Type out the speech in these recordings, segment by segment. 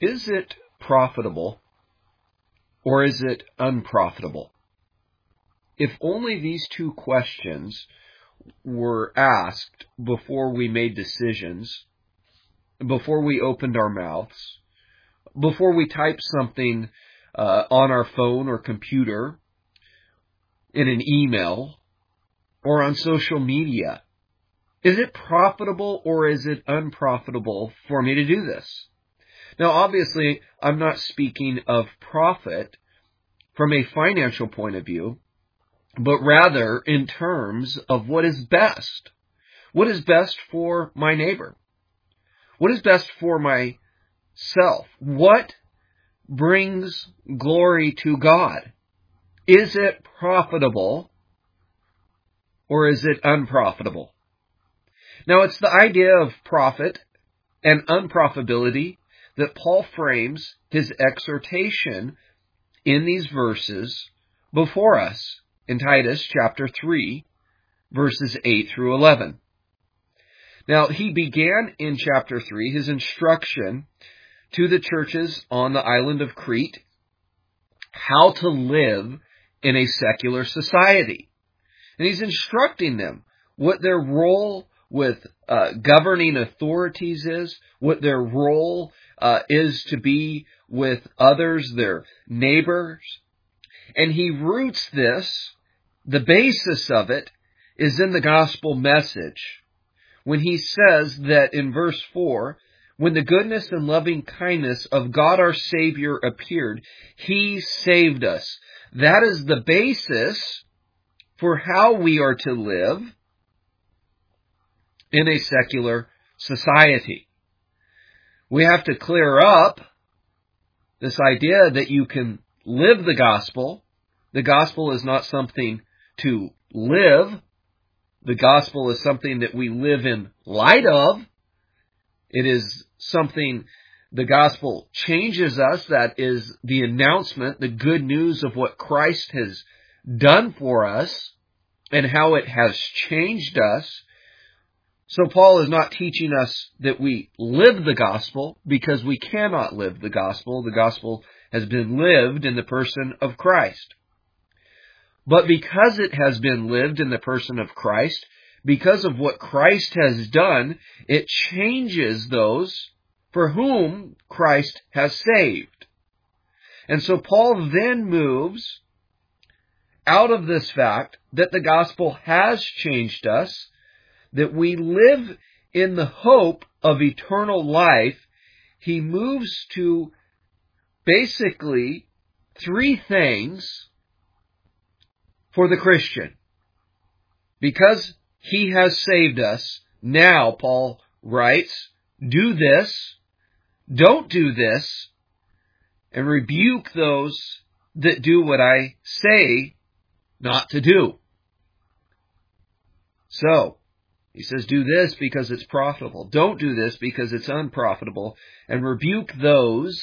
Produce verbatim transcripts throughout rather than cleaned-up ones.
Is it profitable or is it unprofitable? If only these two questions were asked before we made decisions, before we opened our mouths, before we typed something uh, on our phone or computer, in an email, or on social media. Is it profitable or is it unprofitable for me to do this? Now, obviously, I'm not speaking of profit from a financial point of view, but rather in terms of what is best. What is best for my neighbor? What is best for myself? What brings glory to God? Is it profitable or is it unprofitable? Now, it's the idea of profit and unprofitability that Paul frames his exhortation in these verses before us in Titus chapter three, verses eight through eleven. Now, he began in chapter three his instruction to the churches on the island of Crete how to live in a secular society. And he's instructing them what their role with uh, governing authorities is, what their role uh, is to be with others, their neighbors. And he roots this, the basis of it is in the gospel message. When he says that in verse four, when the goodness and loving kindness of God our Savior appeared, He saved us. That is the basis for how we are to live in a secular society. We have to clear up this idea that you can live the gospel. The gospel is not something to live. The gospel is something that we live in light of. It is something, the gospel changes us. That is the announcement, the good news of what Christ has done for us and how it has changed us. So Paul is not teaching us that we live the gospel, because we cannot live the gospel. The gospel has been lived in the person of Christ. But because it has been lived in the person of Christ, because of what Christ has done, it changes those for whom Christ has saved. And so Paul then moves out of this fact that the gospel has changed us, that we live in the hope of eternal life. He moves to basically three things for the Christian. Because He has saved us, now, Paul writes, do this, don't do this, and rebuke those that do what I say not to do. So, he says, do this because it's profitable. Don't do this because it's unprofitable. And rebuke those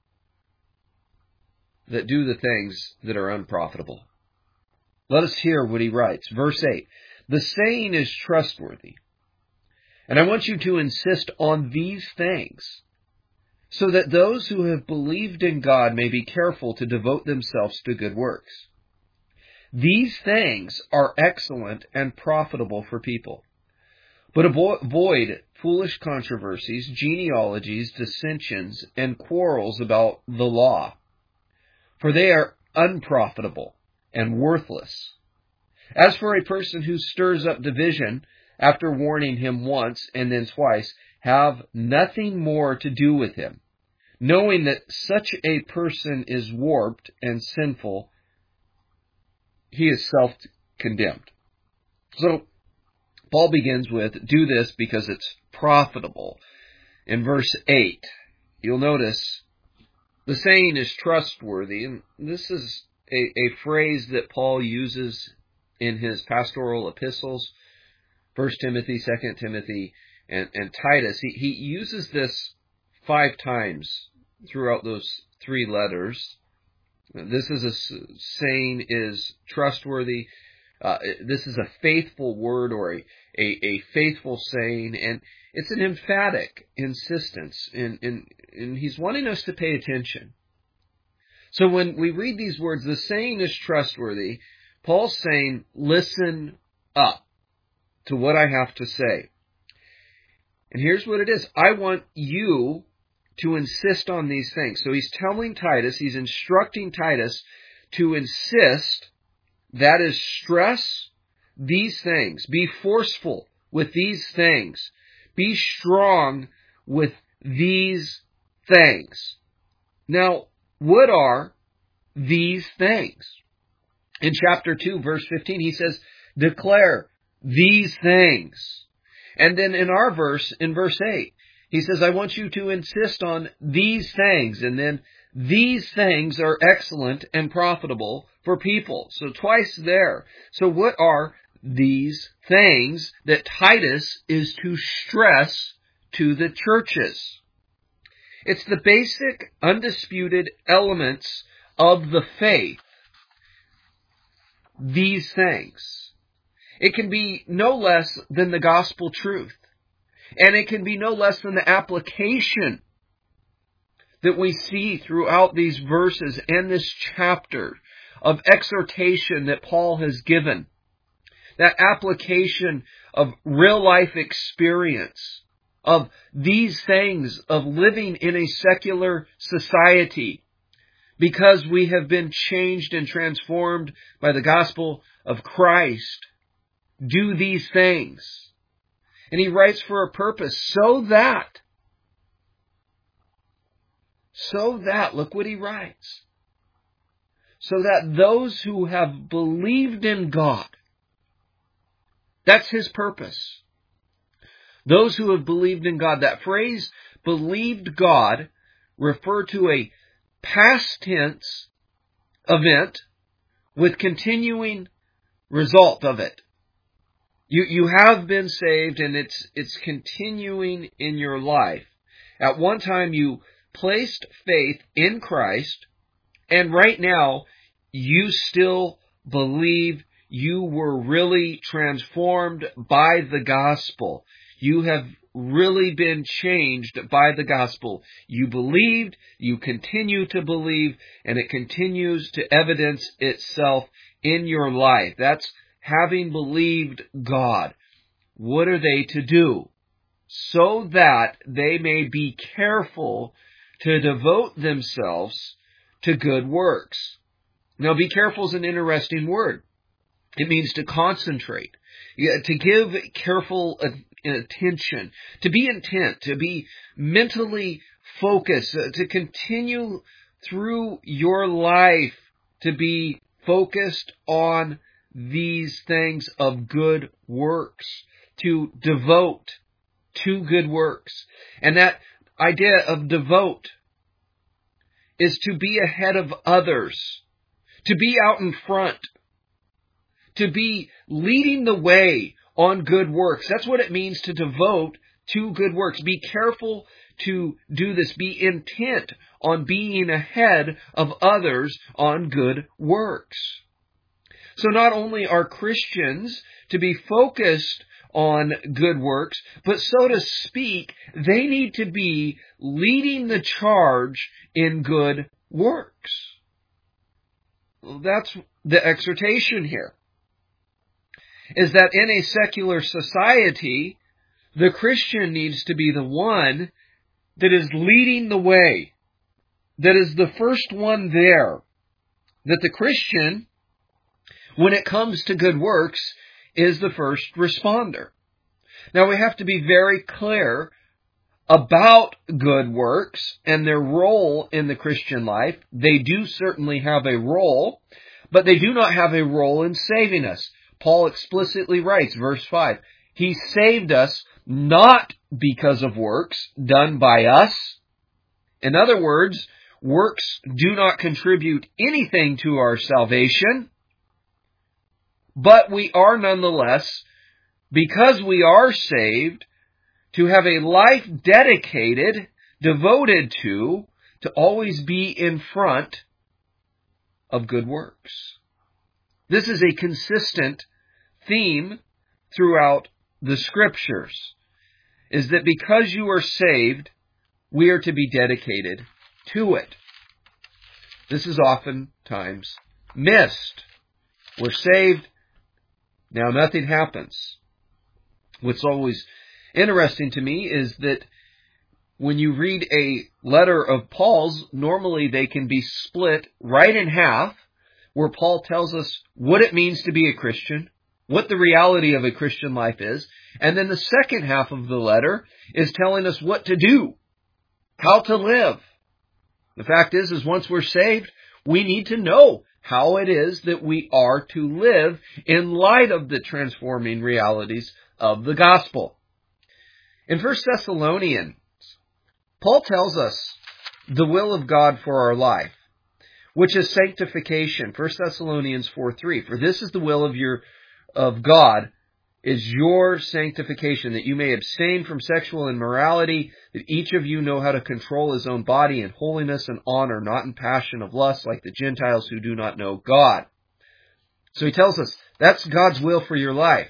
that do the things that are unprofitable. Let us hear what he writes. Verse eight. The saying is trustworthy. And I want you to insist on these things, so that those who have believed in God may be careful to devote themselves to good works. These things are excellent and profitable for people. But avoid foolish controversies, genealogies, dissensions, and quarrels about the law, for they are unprofitable and worthless. As for a person who stirs up division, after warning him once and then twice, have nothing more to do with him, knowing that such a person is warped and sinful. He is self-condemned. So, Paul begins with, do this because it's profitable. In verse eight, you'll notice the saying is trustworthy. And this is a, a phrase that Paul uses in his pastoral epistles, First Timothy, Second Timothy, and, and Titus. He, he uses this five times throughout those three letters. This is a saying is trustworthy. Uh, this is a faithful word or a, a, a faithful saying, and it's an emphatic insistence, and, and, and he's wanting us to pay attention. So when we read these words, the saying is trustworthy. Paul's saying, listen up to what I have to say. And here's what it is. I want you to insist on these things. So he's telling Titus, he's instructing Titus to insist, that is, stress these things. Be forceful with these things. Be strong with these things. Now, what are these things? In chapter two, verse fifteen, he says, declare these things. And then in our verse, in verse eight, he says, I want you to insist on these things. And then these things are excellent and profitable for people. So twice there. So what are these things that Titus is to stress to the churches? It's the basic, undisputed elements of the faith. These things. It can be no less than the gospel truth. And it can be no less than the application that we see throughout these verses and this chapter of exhortation that Paul has given. That application of real life experience, of these things, of living in a secular society, because we have been changed and transformed by the gospel of Christ. Do these things. And he writes for a purpose, so that, so that, look what he writes, so that those who have believed in God, that's his purpose. Those who have believed in God, that phrase, believed God, refer to a past tense event with continuing result of it. You you have been saved, and it's it's continuing in your life. At one time you placed faith in Christ, and right now you still believe. You were really transformed by the gospel. You have really been changed by the gospel. You believed, you continue to believe, and it continues to evidence itself in your life. That's having believed God. What are they to do? So that they may be careful to devote themselves to good works. Now, be careful is an interesting word. It means to concentrate, to give careful attention, to be intent, to be mentally focused, to continue through your life to be focused on these things of good works, to devote to good works. And that idea of devote is to be ahead of others, to be out in front, to be leading the way on good works. That's what it means to devote to good works. Be careful to do this. Be intent on being ahead of others on good works. So not only are Christians to be focused on good works, but so to speak, they need to be leading the charge in good works. That's the exhortation here. Is that in a secular society, the Christian needs to be the one that is leading the way, that is the first one there. That the Christian, when it comes to good works, is the first responder. Now we have to be very clear about good works and their role in the Christian life. They do certainly have a role, but they do not have a role in saving us. Paul explicitly writes, verse five, He saved us not because of works done by us. In other words, works do not contribute anything to our salvation, but we are nonetheless, because we are saved, to have a life dedicated, devoted to, to always be in front of good works. This is a consistent theme throughout the Scriptures is that because you are saved, we are to be dedicated to it. This is oftentimes missed. We're saved, now nothing happens. What's always interesting to me is that when you read a letter of Paul's, normally they can be split right in half, where Paul tells us what it means to be a Christian, what the reality of a Christian life is, and then the second half of the letter is telling us what to do, how to live. The fact is, is once we're saved, we need to know how it is that we are to live in light of the transforming realities of the gospel. In First Thessalonians, Paul tells us the will of God for our life, which is sanctification. First Thessalonians four three. For this is the will of your of God, is your sanctification, that you may abstain from sexual immorality, that each of you know how to control his own body in holiness and honor, not in passion of lust like the Gentiles who do not know God. So he tells us that's God's will for your life.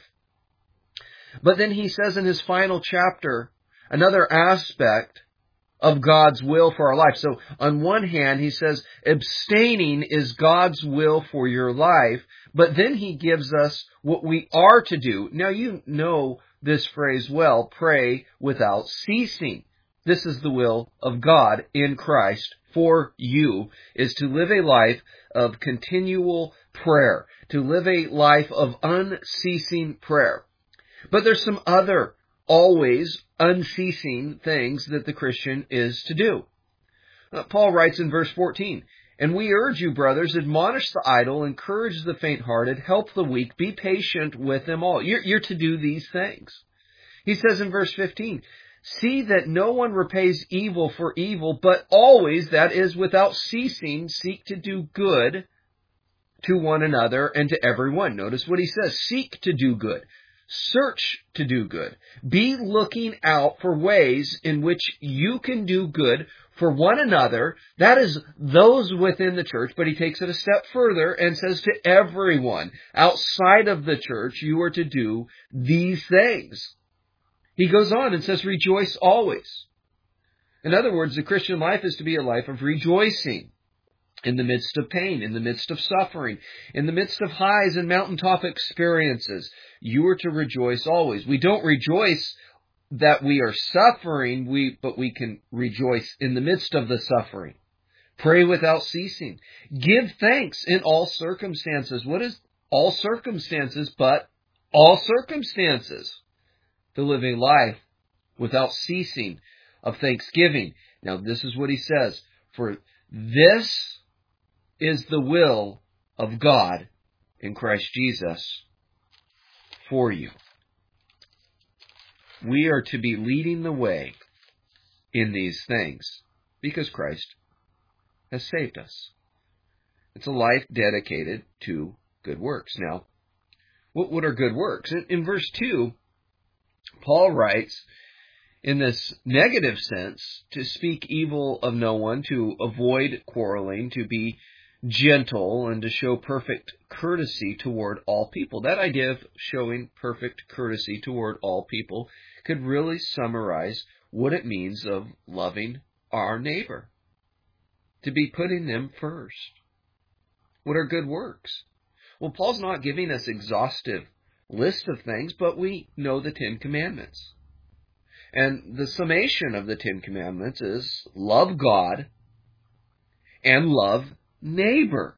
But then he says in his final chapter another aspect of God's will for our life. So on one hand, he says abstaining is God's will for your life, but then he gives us what we are to do. Now you know this phrase well, pray without ceasing. This is the will of God in Christ for you, is to live a life of continual prayer, to live a life of unceasing prayer. But there's some other always unceasing things that the Christian is to do. Uh, Paul writes in verse fourteen, and we urge you, brothers, admonish the idle, encourage the faint-hearted, help the weak, be patient with them all. You're, you're to do these things. He says in verse fifteen, see that no one repays evil for evil, but always, that is, without ceasing, seek to do good to one another and to everyone. Notice what he says, seek to do good. Search to do good. Be looking out for ways in which you can do good for one another. That is those within the church, but he takes it a step further and says to everyone outside of the church, you are to do these things. He goes on and says, rejoice always. In other words, the Christian life is to be a life of rejoicing. In the midst of pain, in the midst of suffering, in the midst of highs and mountaintop experiences, you are to rejoice always. We don't rejoice that we are suffering, we, but we can rejoice in the midst of the suffering. Pray without ceasing. Give thanks in all circumstances. What is all circumstances but all circumstances? To live a life without ceasing of thanksgiving. Now this is what he says. For this is the will of God in Christ Jesus for you. We are to be leading the way in these things because Christ has saved us. It's a life dedicated to good works. Now, what, what are good works? In, in verse two, Paul writes, in this negative sense, to speak evil of no one, to avoid quarreling, to be gentle, and to show perfect courtesy toward all people. That idea of showing perfect courtesy toward all people could really summarize what it means of loving our neighbor. To be putting them first. What are good works? Well, Paul's not giving us exhaustive list of things, but we know the Ten Commandments. And the summation of the Ten Commandments is love God and love neighbor.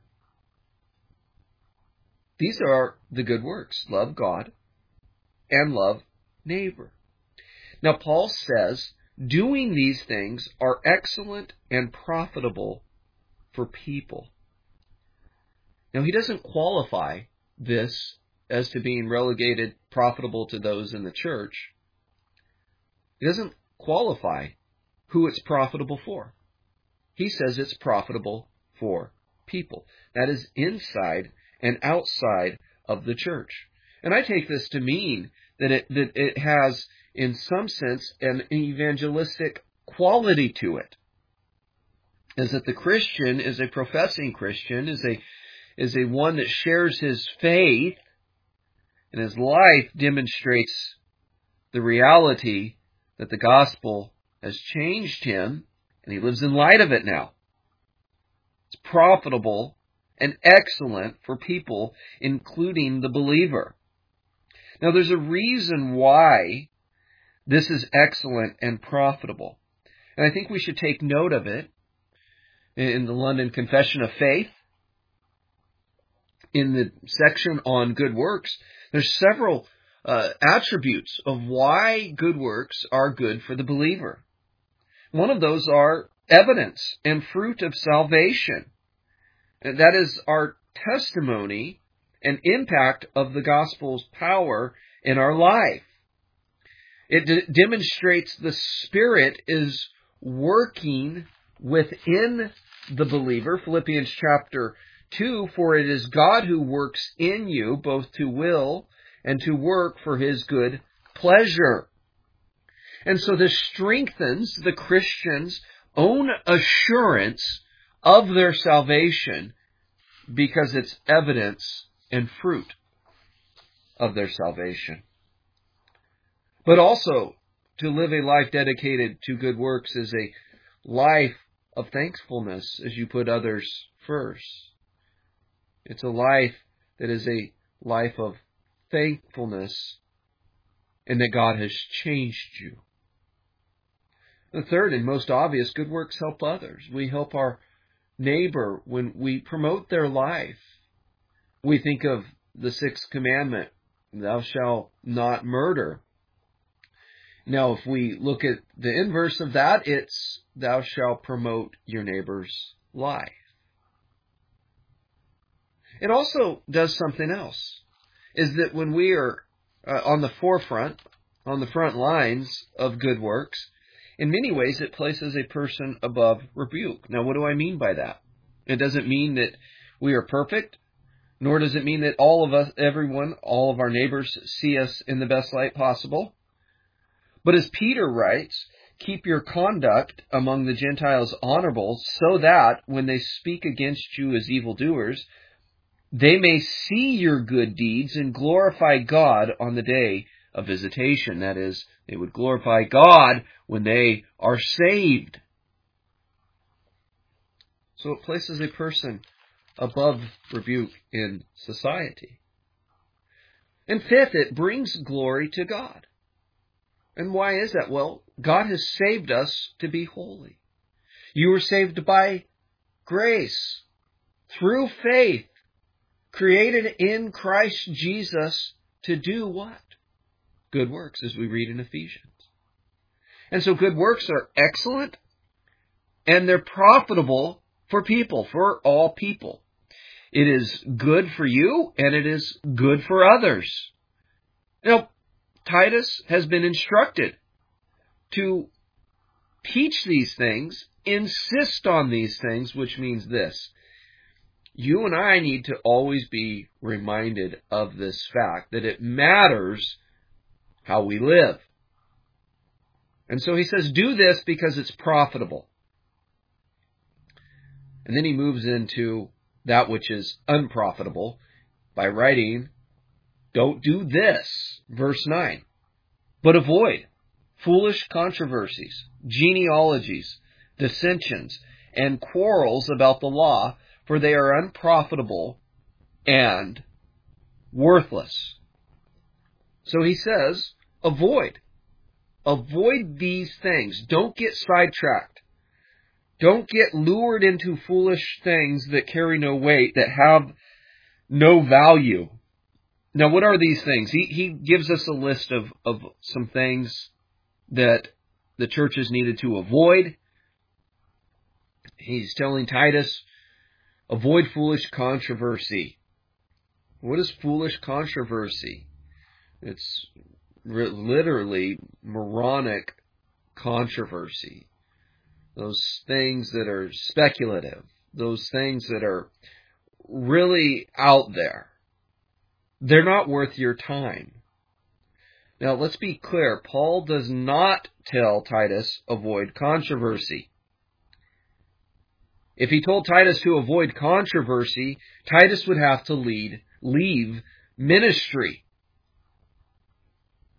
These are the good works. Love God and love neighbor. Now Paul says doing these things are excellent and profitable for people. Now he doesn't qualify this as to being relegated profitable to those in the church. He doesn't qualify who it's profitable for. He says it's profitable for people. That is inside and outside of the church. And I take this to mean that it, that it has, in some sense, an evangelistic quality to it. Is that the Christian is a professing Christian, is a, is a one that shares his faith, And his life demonstrates the reality that the gospel has changed him, and he lives in light of it now. It's profitable and excellent for people, including the believer. Now, there's a reason why this is excellent and profitable. And I think we should take note of it in the London Confession of Faith. In the section on good works, there's several uh, attributes of why good works are good for the believer. One of those are evidence and fruit of salvation. And that is our testimony and impact of the gospel's power in our life. It d- demonstrates the Spirit is working within the believer. Philippians chapter two, for it is God who works in you both to will and to work for his good pleasure. And so this strengthens the Christian's own assurance of their salvation because it's evidence and fruit of their salvation. But also, to live a life dedicated to good works is a life of thankfulness as you put others first. It's a life that is a life of thankfulness and that God has changed you. The third and most obvious, good works help others. We help our neighbor when we promote their life. We think of the sixth commandment, thou shalt not murder. Now, if we look at the inverse of that, it's thou shalt promote your neighbor's life. It also does something else, is that when we are uh, on the forefront, on the front lines of good works, in many ways it places a person above rebuke. Now, what do I mean by that? It doesn't mean that we are perfect, nor does it mean that all of us, everyone, all of our neighbors see us in the best light possible. But as Peter writes, keep your conduct among the Gentiles honorable, so that when they speak against you as evildoers, they may see your good deeds and glorify God on the day of visitation. That is, they would glorify God when they are saved. So it places a person above rebuke in society. And fifth, it brings glory to God. And why is that? Well, God has saved us to be holy. You were saved by grace, through faith, created in Christ Jesus to do what? Good works, as we read in Ephesians. And so good works are excellent, and they're profitable for people, for all people. It is good for you, and it is good for others. Now, Titus has been instructed to teach these things, insist on these things, which means this. You and I need to always be reminded of this fact, that it matters how we live. And so he says, do this because it's profitable. And then he moves into that which is unprofitable by writing, don't do this, verse nine, but avoid foolish controversies, genealogies, dissensions, and quarrels about the law, for they are unprofitable and worthless. So he says, avoid. Avoid these things. Don't get sidetracked. Don't get lured into foolish things that carry no weight, that have no value. Now, what are these things? He, he gives us a list of, of some things that the churches needed to avoid. He's telling Titus, avoid foolish controversy. What is foolish controversy? It's re- literally moronic controversy. Those things that are speculative. Those things that are really out there. They're not worth your time. Now, let's be clear. Paul does not tell Titus, avoid controversy. If he told Titus to avoid controversy, Titus would have to lead, leave ministry.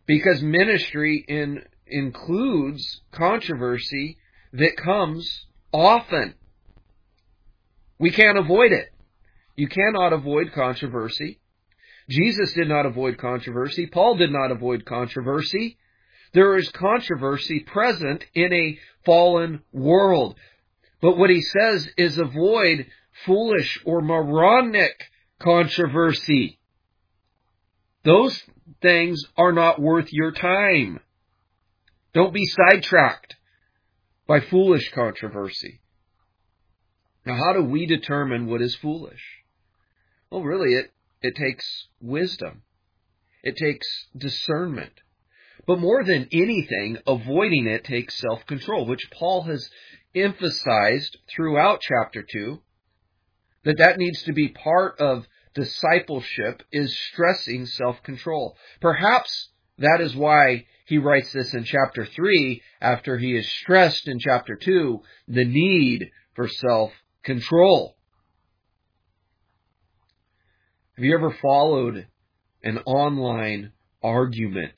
Because ministry in, includes controversy that comes often. We can't avoid it. You cannot avoid controversy. Jesus did not avoid controversy. Paul did not avoid controversy. There is controversy present in a fallen world. But what he says is avoid foolish or moronic controversy. Those things are not worth your time. Don't be sidetracked by foolish controversy. Now, how do we determine what is foolish? Well, really, it, it takes wisdom. It takes discernment. But more than anything, avoiding it takes self-control, which Paul has emphasized throughout chapter two, that that needs to be part of discipleship, is stressing self-control. Perhaps that is why he writes this in chapter three, after he has stressed in chapter two the need for self-control. Have you ever followed an online argument?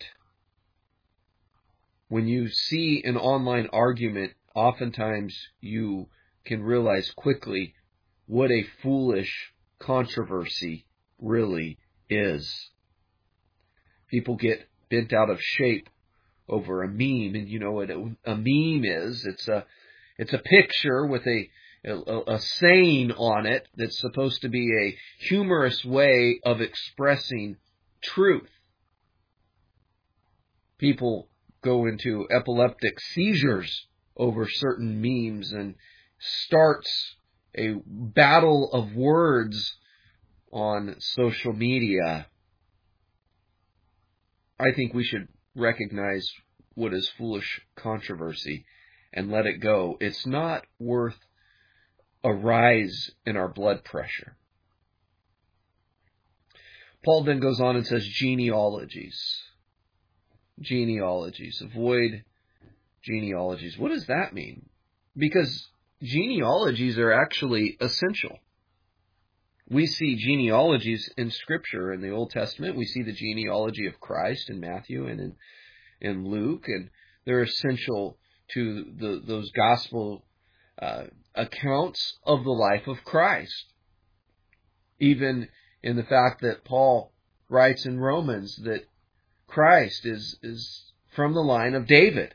When you see an online argument, oftentimes you can realize quickly what a foolish controversy really is. People get bent out of shape over a meme, and you know what a meme is. It's a it's a picture with a a, a saying on it that's supposed to be a humorous way of expressing truth. People go into epileptic seizures over certain memes and starts a battle of words on social media. I think we should recognize what is foolish controversy and let it go. It's not worth a rise in our blood pressure. Paul then goes on and says genealogies. Genealogies. Avoid genealogies. What does that mean? Because genealogies are actually essential. We see genealogies in Scripture in the Old Testament. We see the genealogy of Christ in Matthew and in, in Luke, and they're essential to the, those gospel uh, accounts of the life of Christ. Even in the fact that Paul writes in Romans that Christ is, is from the line of David.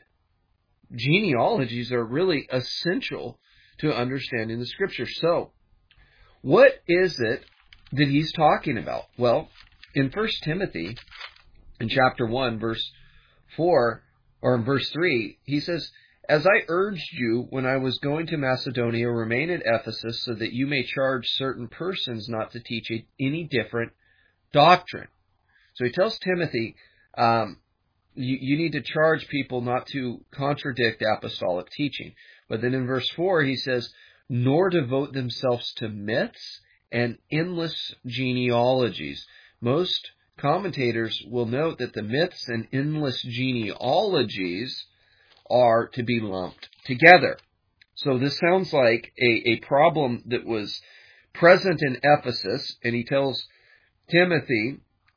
Genealogies are really essential to understanding the Scripture. So, what is it that he's talking about? Well, in First Timothy, in chapter one, verse four, or in verse three, he says, "As I urged you when I was going to Macedonia, remain at Ephesus so that you may charge certain persons not to teach any different doctrine." So he tells Timothy, um, you, you need to charge people not to contradict apostolic teaching. But then in verse four, he says, "Nor devote themselves to myths and endless genealogies." Most commentators will note that the myths and endless genealogies are to be lumped together. So this sounds like a, a problem that was present in Ephesus, and he tells Timothy,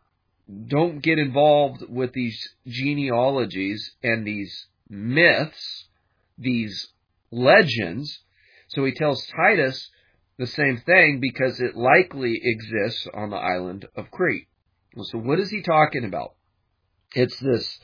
don't get involved with these genealogies and these myths, these legends. So he tells Titus the same thing because it likely exists on the island of Crete. So what is he talking about? It's this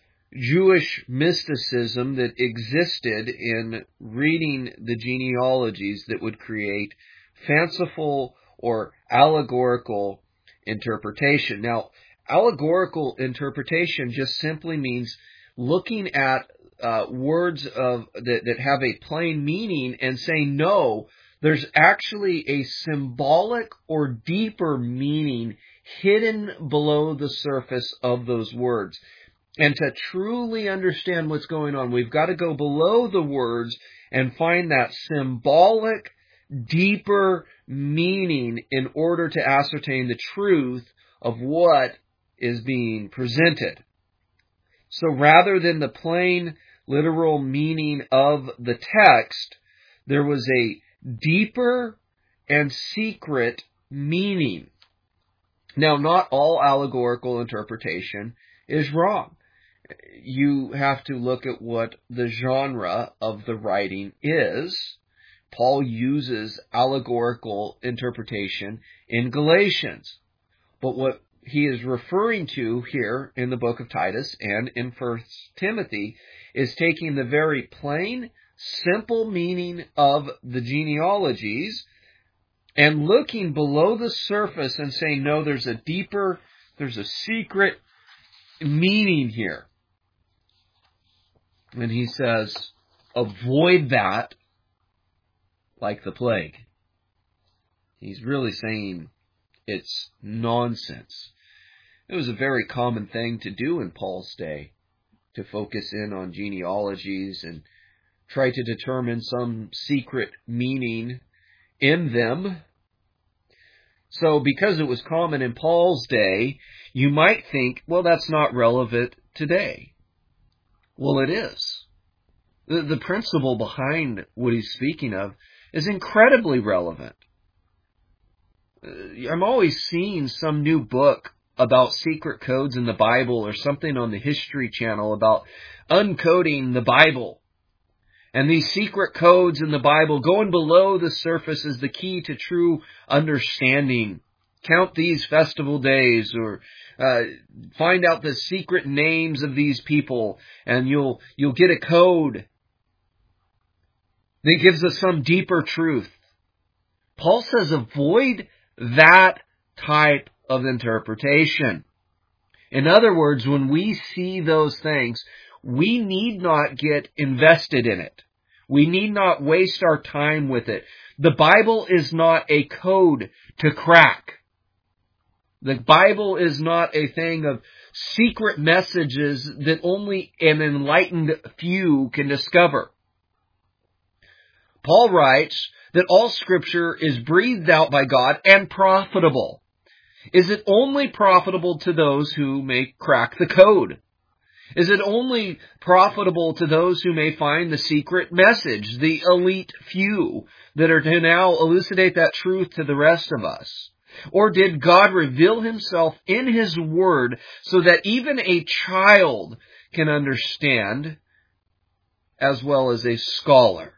Jewish mysticism that existed in reading the genealogies that would create fanciful or allegorical interpretation. Now, allegorical interpretation just simply means looking at uh, words of that, that have a plain meaning and saying, no, there's actually a symbolic or deeper meaning hidden below the surface of those words. And to truly understand what's going on, we've got to go below the words and find that symbolic, deeper meaning in order to ascertain the truth of what is being presented. So rather than the plain, literal meaning of the text, there was a deeper and secret meaning. Now, not all allegorical interpretation is wrong. You have to look at what the genre of the writing is. Paul uses allegorical interpretation in Galatians. But what he is referring to here in the book of Titus and in First Timothy is taking the very plain, simple meaning of the genealogies and looking below the surface and saying, no, there's a deeper, there's a secret meaning here. And he says, avoid that like the plague. He's really saying it's nonsense. It was a very common thing to do in Paul's day, to focus in on genealogies and try to determine some secret meaning in them. So because it was common in Paul's day, you might think, well, that's not relevant today. Well, it is. The, the principle behind what he's speaking of is incredibly relevant. I'm always seeing some new book about secret codes in the Bible or something on the History Channel about uncoding the Bible. And these secret codes in the Bible, going below the surface, is the key to true understanding. Count these festival days, or uh, find out the secret names of these people, and you'll you'll get a code that gives us some deeper truth. Paul says avoid that type of interpretation. In other words, when we see those things, we need not get invested in it. We need not waste our time with it. The Bible is not a code to crack. The Bible is not a thing of secret messages that only an enlightened few can discover. Paul writes that all Scripture is breathed out by God and profitable. Is it only profitable to those who may crack the code? Is it only profitable to those who may find the secret message, the elite few that are to now elucidate that truth to the rest of us? Or did God reveal Himself in His Word so that even a child can understand as well as a scholar?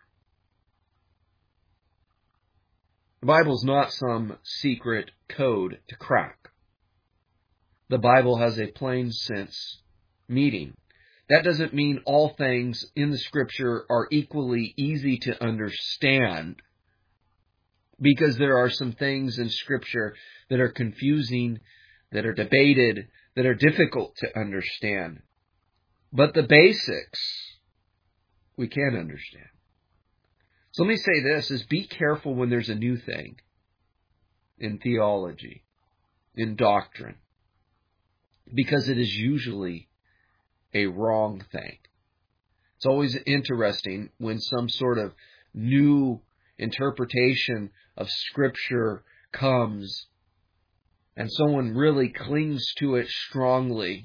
The Bible is not some secret code to crack. The Bible has a plain sense meaning. That doesn't mean all things in the Scripture are equally easy to understand, because there are some things in Scripture that are confusing, that are debated, that are difficult to understand. But the basics we can understand. So let me say this, is be careful when there's a new thing in theology, in doctrine, because it is usually a wrong thing. It's always interesting when some sort of new interpretation of Scripture comes and someone really clings to it strongly.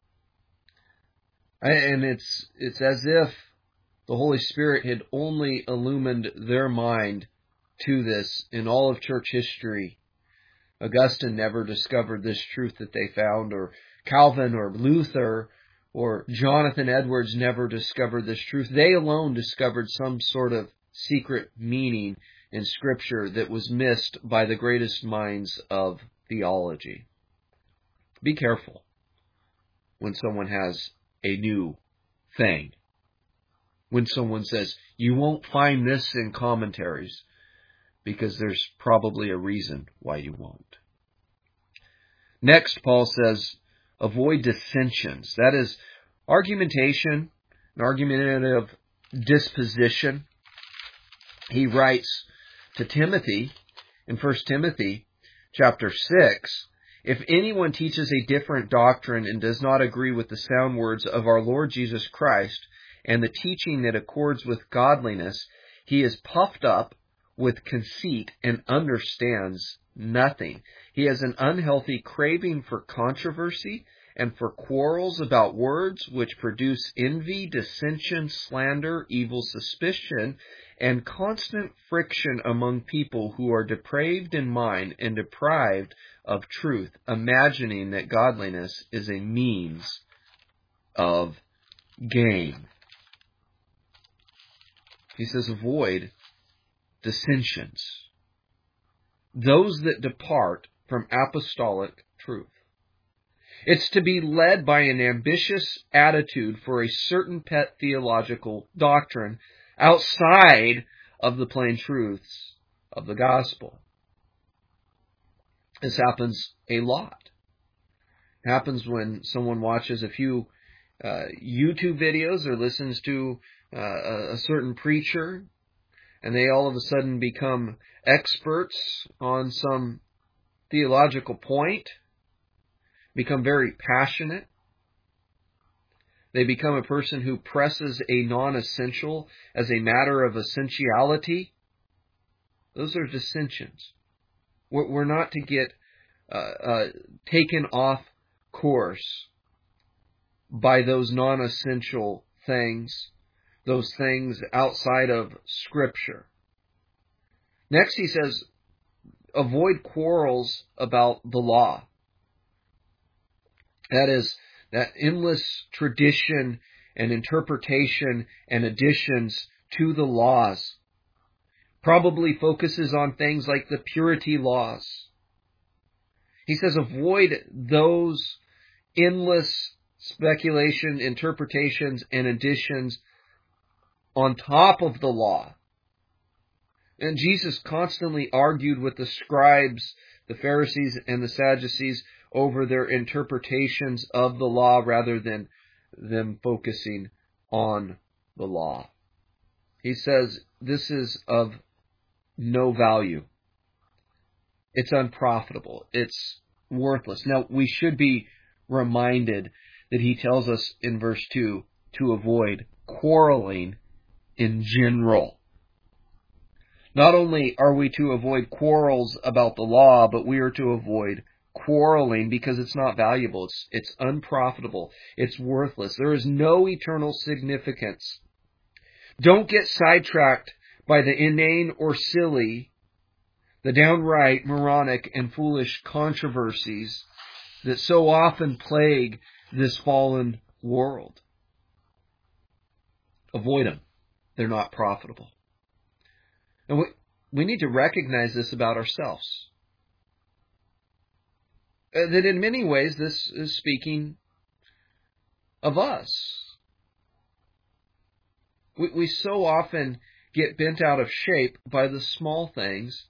And it's it's as if the Holy Spirit had only illumined their mind to this in all of church history. Augustine never discovered this truth that they found, or Calvin or Luther or Jonathan Edwards never discovered this truth. They alone discovered some sort of secret meaning in Scripture that was missed by the greatest minds of theology. Be careful when someone has a new thing. When someone says, you won't find this in commentaries, because there's probably a reason why you won't. Next, Paul says, avoid dissensions. That is argumentation, an argumentative disposition. He writes to Timothy in First Timothy chapter six, if anyone teaches a different doctrine and does not agree with the sound words of our Lord Jesus Christ and the teaching that accords with godliness, he is puffed up with conceit and understands nothing. He has an unhealthy craving for controversy and for quarrels about words, which produce envy, dissension, slander, evil suspicion, and constant friction among people who are depraved in mind and deprived of truth, imagining that godliness is a means of gain. He says, avoid dissensions, those that depart from apostolic truth. It's to be led by an ambitious attitude for a certain pet theological doctrine outside of the plain truths of the gospel. This happens a lot. It happens when someone watches a few uh, YouTube videos or listens to uh, a, a certain preacher, and they all of a sudden become experts on some theological point, become very passionate. They become a person who presses a non-essential as a matter of essentiality. Those are dissensions. We're not to get uh, uh, taken off course by those non-essential things, those things outside of Scripture. Next, he says, avoid quarrels about the law. That is, that endless tradition and interpretation and additions to the laws. Probably focuses on things like the purity laws. He says avoid those endless speculation, interpretations, and additions on top of the law. And Jesus constantly argued with the scribes, the Pharisees, and the Sadducees over their interpretations of the law rather than them focusing on the law. He says this is of no value. It's unprofitable. It's worthless. Now, we should be reminded that he tells us in verse two to avoid quarreling in general. Not only are we to avoid quarrels about the law, but we are to avoid quarreling because it's not valuable. It's, it's unprofitable. It's worthless. There is no eternal significance. Don't get sidetracked by the inane or silly, the downright moronic and foolish controversies that so often plague this fallen world. Avoid them. They're not profitable. And we, we need to recognize this about ourselves. Uh, that in many ways this is speaking of us. We, we so often get bent out of shape by the small things,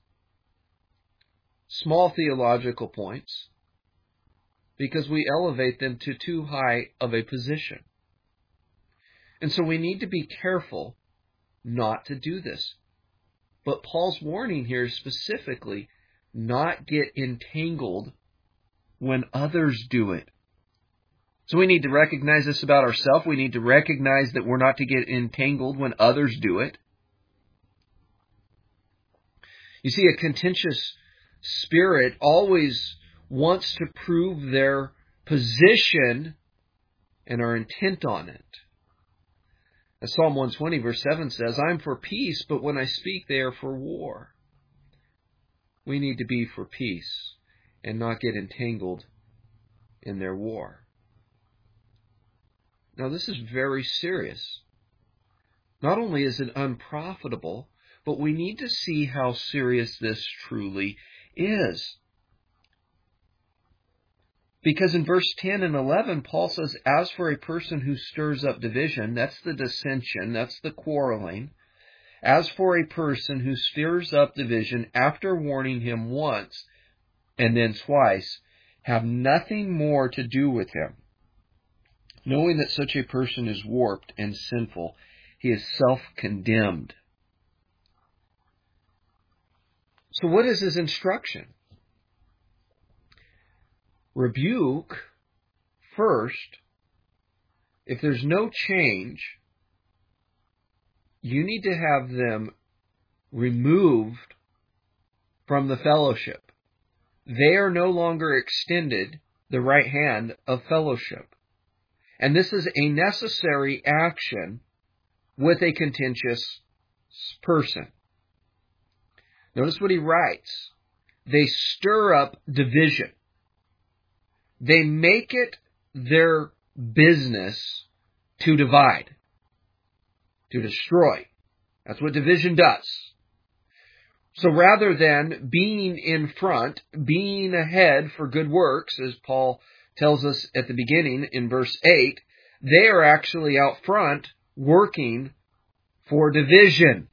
small theological points, because we elevate them to too high of a position. And so we need to be careful not to do this. But Paul's warning here is specifically not get entangled when others do it. So we need to recognize this about ourselves. We need to recognize that we're not to get entangled when others do it. You see, a contentious spirit always wants to prove their position and are intent on it. As Psalm one twenty verse seven says, I'm for peace, but when I speak, they are for war. We need to be for peace and not get entangled in their war. Now, this is very serious. Not only is it unprofitable, but we need to see how serious this truly is. Because in verse ten and eleven, Paul says, as for a person who stirs up division, that's the dissension, that's the quarreling. As for a person who stirs up division after warning him once and then twice, have nothing more to do with him. Knowing that such a person is warped and sinful, he is self-condemned. So what is his instruction? Rebuke first. If there's no change, you need to have them removed from the fellowship. They are no longer extended the right hand of fellowship. And this is a necessary action with a contentious person. Notice what he writes. They stir up division. They make it their business to divide, to destroy. That's what division does. So rather than being in front, being ahead for good works, as Paul tells us at the beginning in verse eight, they are actually out front working for division.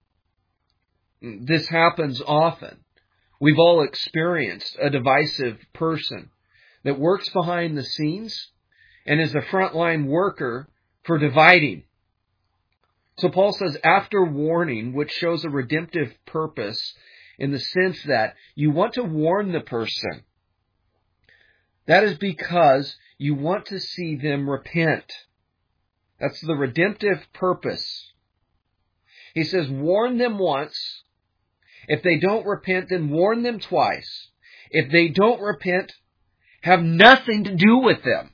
This happens often. We've all experienced a divisive person that works behind the scenes and is a frontline worker for dividing. So Paul says, after warning, which shows a redemptive purpose in the sense that you want to warn the person. That is because you want to see them repent. That's the redemptive purpose. He says, warn them once. If they don't repent, then warn them twice. If they don't repent, have nothing to do with them.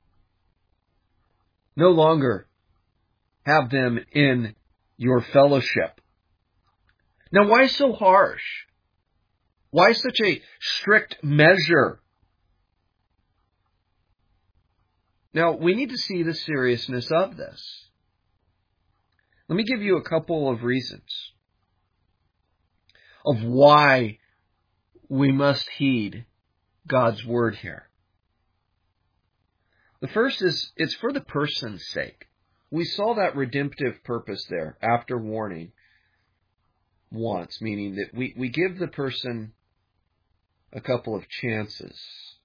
No longer have them in your fellowship. Now, why so harsh? Why such a strict measure? Now, we need to see the seriousness of this. Let me give you a couple of reasons of why we must heed God's word here. The first is, it's for the person's sake. We saw that redemptive purpose there after warning once, meaning that we, we give the person a couple of chances.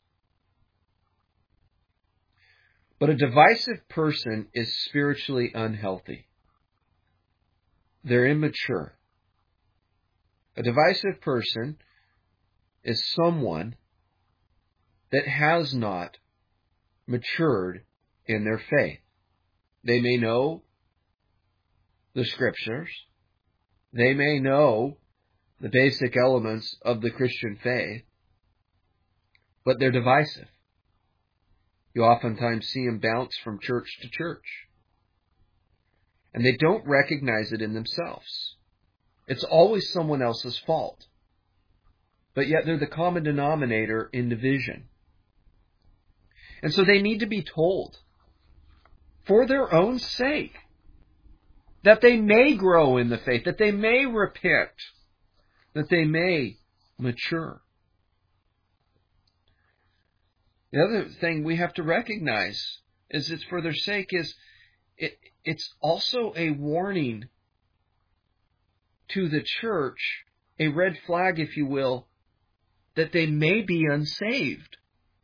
But a divisive person is spiritually unhealthy. They're immature. A divisive person is someone that has not matured in their faith. They may know the scriptures. They may know the basic elements of the Christian faith, but they're divisive. You oftentimes see them bounce from church to church. And they don't recognize it in themselves. It's always someone else's fault. But yet they're the common denominator in division. And so they need to be told, for their own sake, that they may grow in the faith, that they may repent, that they may mature. The other thing we have to recognize is it's for their sake is it, it's also a warning to the church, a red flag, if you will, that they may be unsaved.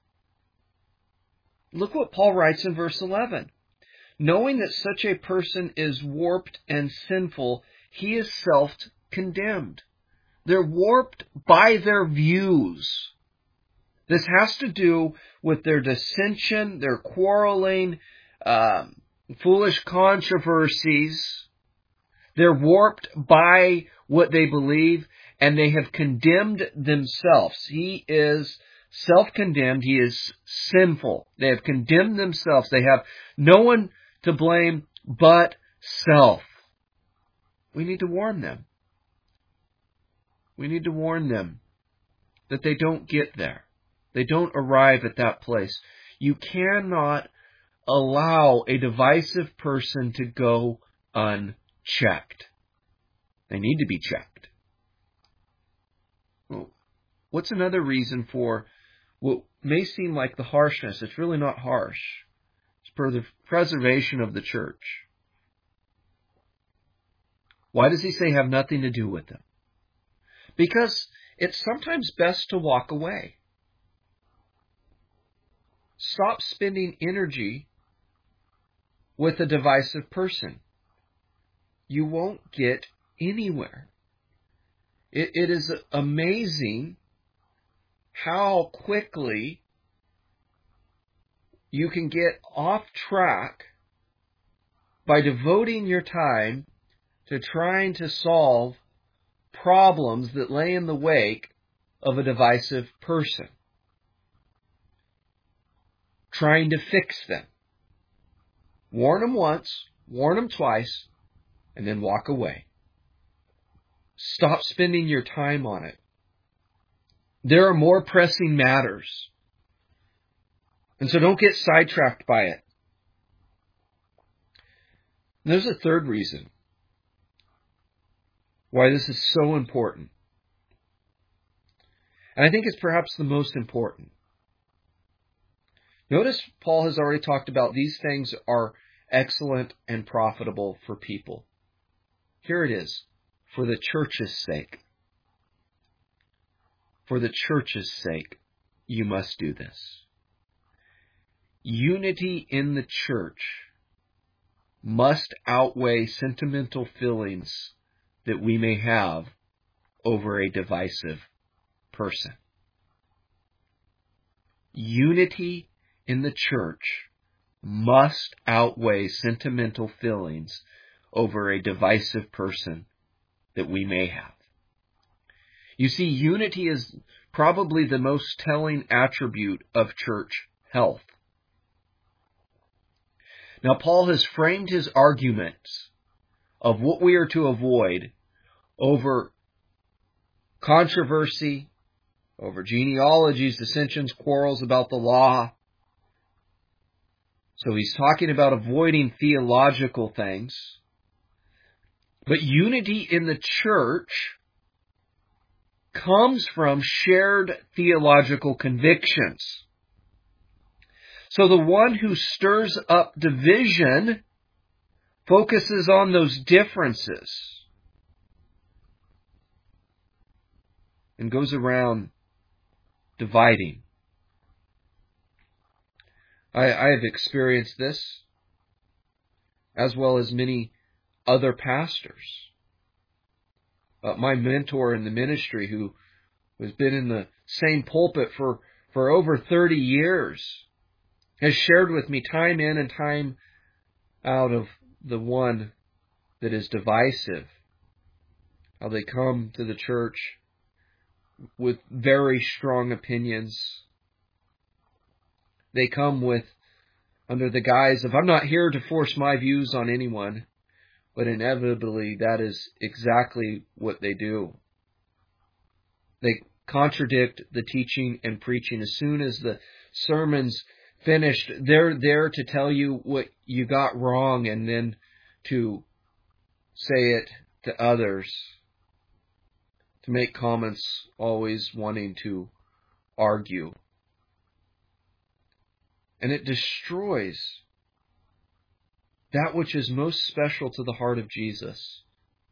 Look what Paul writes in verse eleven. Knowing that such a person is warped and sinful, he is self-condemned. They're warped by their views. This has to do with their dissension, their quarreling, um, foolish controversies. They're warped by what they believe, and they have condemned themselves. He is self-condemned. He is sinful. They have condemned themselves. They have no one to blame but self. We need to warn them. We need to warn them that they don't get there. They don't arrive at that place. You cannot allow a divisive person to go unchecked. They need to be checked. What's another reason for what may seem like the harshness? It's really not harsh. It's for the preservation of the church. Why does he say have nothing to do with them? Because it's sometimes best to walk away. Stop spending energy with a divisive person. You won't get anywhere. It, it is amazing how quickly you can get off track by devoting your time to trying to solve problems that lay in the wake of a divisive person. Trying to fix them. Warn them once, warn them twice, and then walk away. Stop spending your time on it. There are more pressing matters. And so don't get sidetracked by it. And there's a third reason why this is so important. And I think it's perhaps the most important. Notice Paul has already talked about these things are excellent and profitable for people. Here it is, for the church's sake. For the church's sake, you must do this. Unity in the church must outweigh sentimental feelings that we may have over a divisive person. Unity in the church must outweigh sentimental feelings over a divisive person that we may have. You see, unity is probably the most telling attribute of church health. Now, Paul has framed his arguments of what we are to avoid over controversy, over genealogies, dissensions, quarrels about the law. So he's talking about avoiding theological things. But unity in the church comes from shared theological convictions. So the one who stirs up division focuses on those differences and goes around dividing. I, I have experienced this, as well as many other pastors. Uh, my mentor in the ministry, who has been in the same pulpit for, for over thirty years, has shared with me time in and time out of the one that is divisive. How they come to the church with very strong opinions. They come with, under the guise of, I'm not here to force my views on anyone, but inevitably that is exactly what they do. They contradict the teaching and preaching. As soon as the sermon's finished, they're there to tell you what you got wrong and then to say it to others, to make comments, always wanting to argue. And it destroys that which is most special to the heart of Jesus,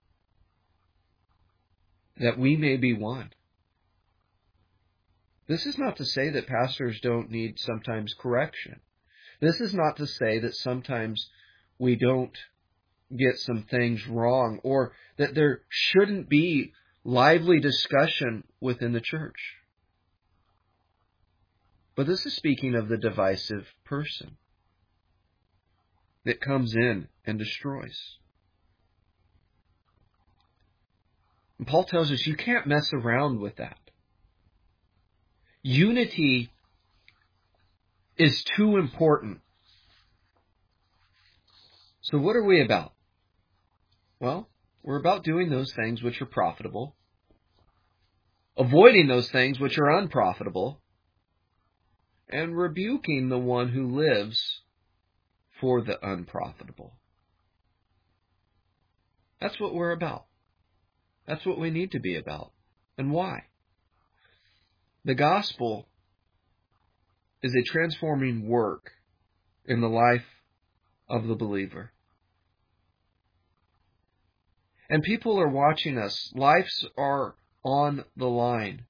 that we may be one. This is not to say that pastors don't need sometimes correction. This is not to say that sometimes we don't get some things wrong, or that there shouldn't be lively discussion within the church. But this is speaking of the divisive person that comes in and destroys. And Paul tells us you can't mess around with that. Unity is too important. So what are we about? Well, we're about doing those things which are profitable, avoiding those things which are unprofitable, and rebuking the one who lives for the unprofitable. That's what we're about. That's what we need to be about. And why? The gospel is a transforming work in the life of the believer. And people are watching us. Lives are on the line.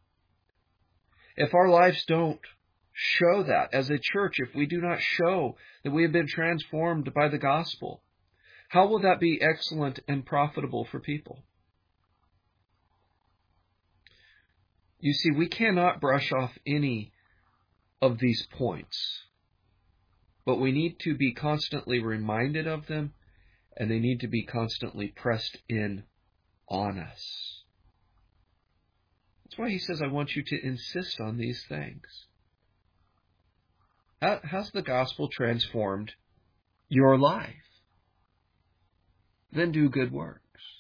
If our lives don't show that as a church, if we do not show that we have been transformed by the gospel, how will that be excellent and profitable for people? You see, we cannot brush off any of these points, but we need to be constantly reminded of them, and they need to be constantly pressed in on us. That's why he says, I want you to insist on these things. How, how's the gospel transformed your life? Then do good works.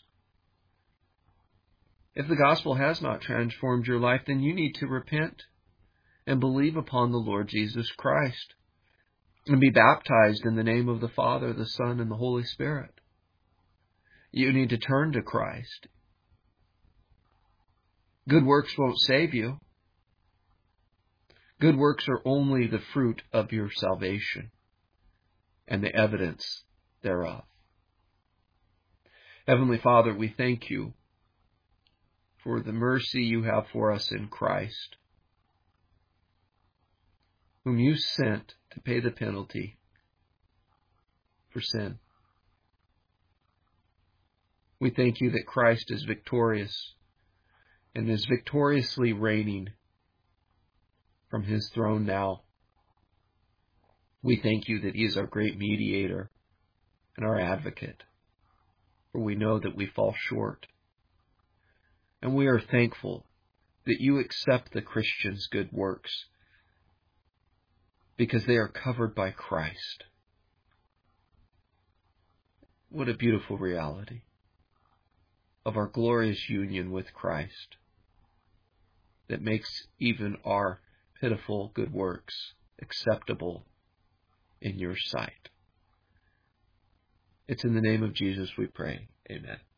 If the gospel has not transformed your life, then you need to repent and believe upon the Lord Jesus Christ. and be baptized in the name of the Father, the Son, and the Holy Spirit. You need to turn to Christ. Good works won't save you. Good works are only the fruit of your salvation and the evidence thereof. Heavenly Father, we thank you for the mercy you have for us in Christ, whom you sent to pay the penalty for sin. We thank you that Christ is victorious and is victoriously reigning from his throne now. We thank you that he is our great mediator and our advocate, for we know that we fall short. And we are thankful that you accept the Christian's good works because they are covered by Christ. What a beautiful reality of our glorious union with Christ that makes even our pitiful good works acceptable in your sight. It's in the name of Jesus we pray. Amen.